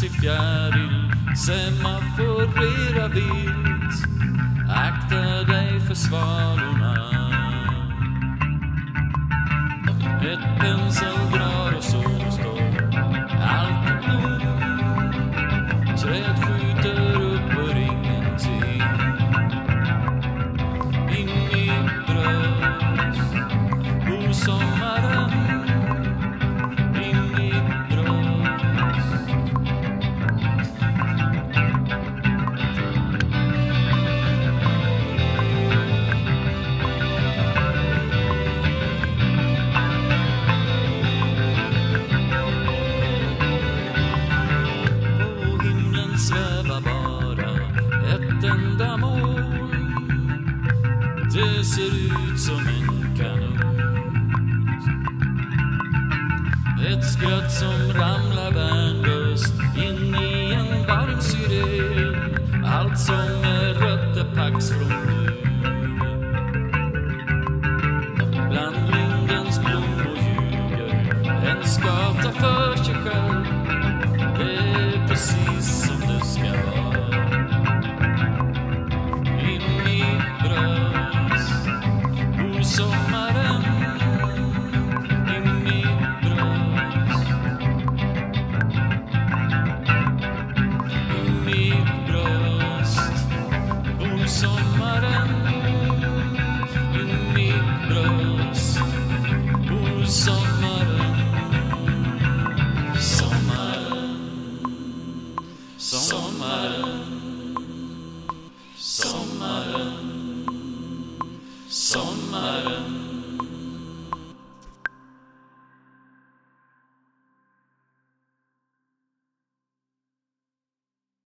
i fjäril, semaforera vilt. Akta dig för svalorna. Ett penseldrag och solstånd, allt är blod. Träd skjuter upp och ingenting. In i bröst, sommaren. In i bröst. På himlen svävar bara ett enda mål. Det ser ut som en kanon. Ett skratt som ramlar värnlöst in i en varm syren. Allt som